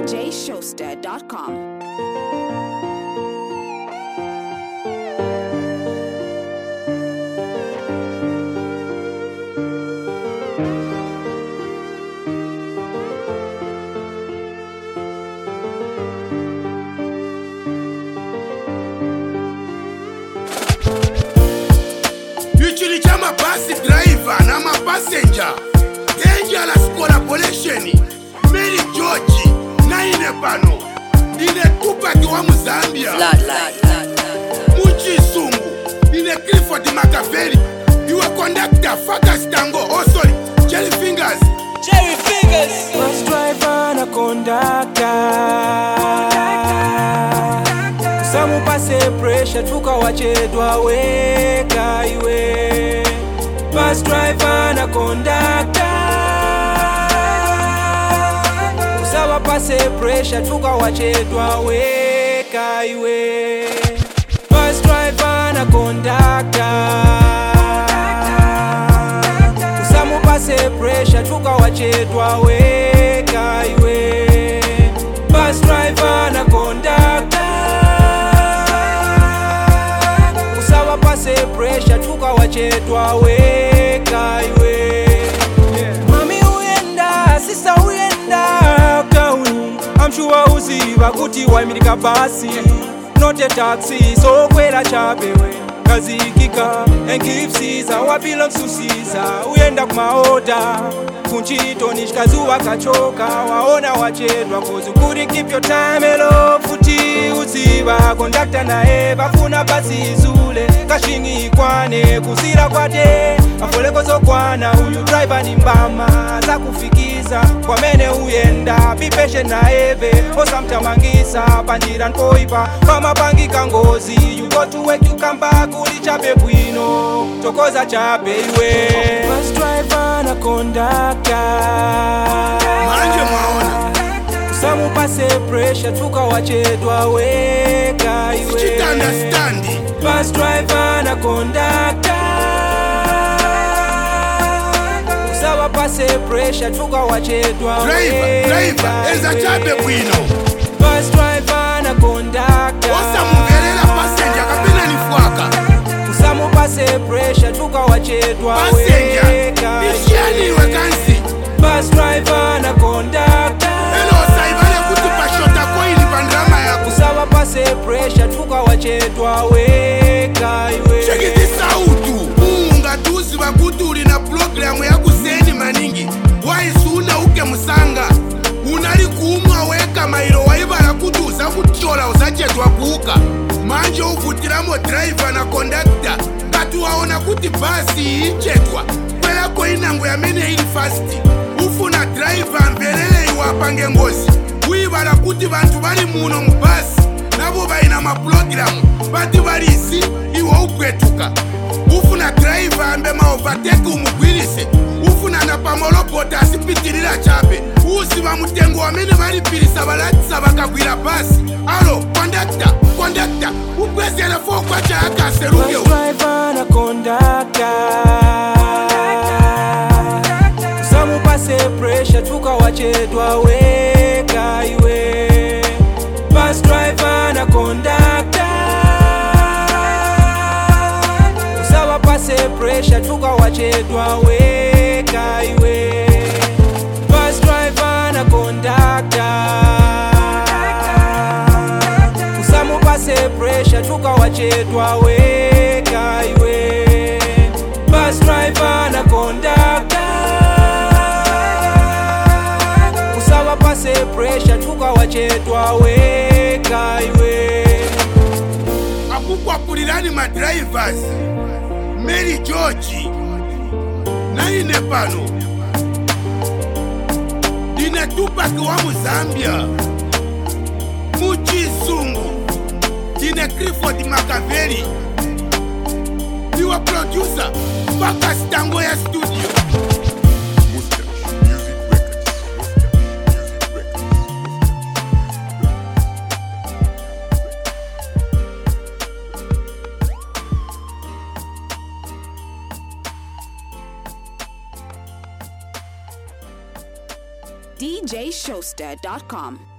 DJShowster.com. Usually chama bus driver na ma passenger. Dangerous collaboration. Mary George na ine pano. Ine Tupac wa Mzambia. Muchi Sungu. Ine Clifford Machiavelli. You a conductor Fakas Tango. Oh sorry. Jerry Fingers. Bus driver na conductor. Samu pase pressure tukawachedwa weka iwe. Bus driver na conductor. Samu pase pressure tukawachedwa weka iwe. Bus driver na conductor. Samu pase pressure tukawachedwa weka iwe. Bus driver na conductor. Pase pressure tukawachedwa weka iwe. Mami uyenda, sister uyenda town. I'm sure uziva kuti waimilika basi. Not a taxi, so kwela chapewe. Kazikika, and give Caesar what belongs to Caesar. Uyenda kumaoda, kunchito nishikazuwa kachoka. Waona wachedwa cause you couldn't keep your time hello. Futi uziva, conductor na eva funa basi zule. Kashingi kwane, kusira kwate afoleko zokwana, uyu driver ni mbama za kufikiza kwa mene uyenda, be patient na eve osamtamangisa, panjira nkoipa kama bangi kangozi. You go to work, you come back, ulichape bwino tokoza chape iwe. Bus driver na conductor Manje maona. Samu pase pressure tukawachedwa weka iwe. Chita understanding. Bus driver na conductor. Usawa pase pressure tukawachedwa weka Driver, eza chape bwino. Bus driver na conductor. Osa muvelela passenger kapena nifuaka. Usamu pase pressure tukawachedwa Passenger, weka nishiani iwe kansi. Bus driver na conductor. Hello, saibale kuti pashota kwa ili pandrama yako. Usawa pase pressure tukawachedwa weka iwe. Check this out. Munga tuzi bakuti uli na program ya kuseni maningi. Waisuna uke musanga. Unali kuumwa weka mairo waibala kuti usakuchola usachetwa kuuka. Manje uvutiramo driver na conductor. Kati waona kuti basi ichetwa. Kwelako inango ya mene ili fast. Ufuna driver mbelele iwapange ngozi. Uibala kuti bantu bali muno mbasi. Nabo baina maprogramu. Bati bali isi iwa ukwetuka. Ufuna driver ambe maovateke umugwirise. Ufuna na pamolopota asipitirila chape. Usiba mutengo wamene bali pilisa balatisa bakagwira basi. Alo, conductor, ukwezele fokwa cha akaseruge. Bus driver na conductor. Samu pase pressure tukawachedwa weka iwe. Bus driver na conductor. Usawa pase pressure tukawachedwa weka iwe. Bus driver na conductor. Usamu pase pressure tukawachedwa weka iwe. Bus driver na conductor. Usawa pase pressure tukawachedwa weka iwe. Akukwapulirani ma drivers. Mary George na ine pano. Ine Tupac wa Mzambia. Muchi Sungu. Ine Clifford Machiavelli. Your producer Fakas Tango ya studio. DJShowster.com.